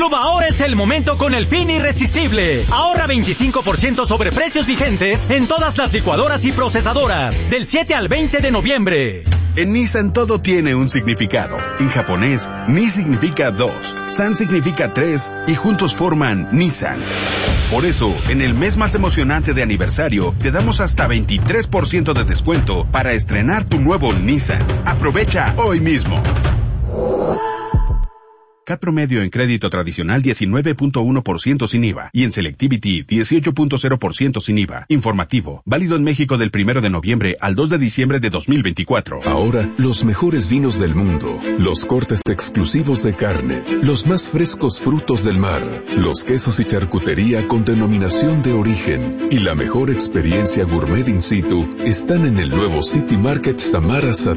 Como ahora es el momento con el fin irresistible. Ahorra 25% sobre precios vigentes en todas las licuadoras y procesadoras. Del 7 al 20 de noviembre. En Nissan todo tiene un significado. En japonés, Ni significa 2, San significa 3 y juntos forman Nissan. Por eso, en el mes más emocionante de aniversario, te damos hasta 23% de descuento para estrenar tu nuevo Nissan. Aprovecha hoy mismo. CAT promedio en crédito tradicional 19.1% sin IVA y en Selectivity 18.0% sin IVA. Informativo, válido en México del 1 de noviembre al 2 de diciembre de 2024. Ahora, los mejores vinos del mundo, los cortes exclusivos de carne, los más frescos frutos del mar, los quesos y charcutería con denominación de origen y la mejor experiencia gourmet in situ están en el nuevo City Market Samara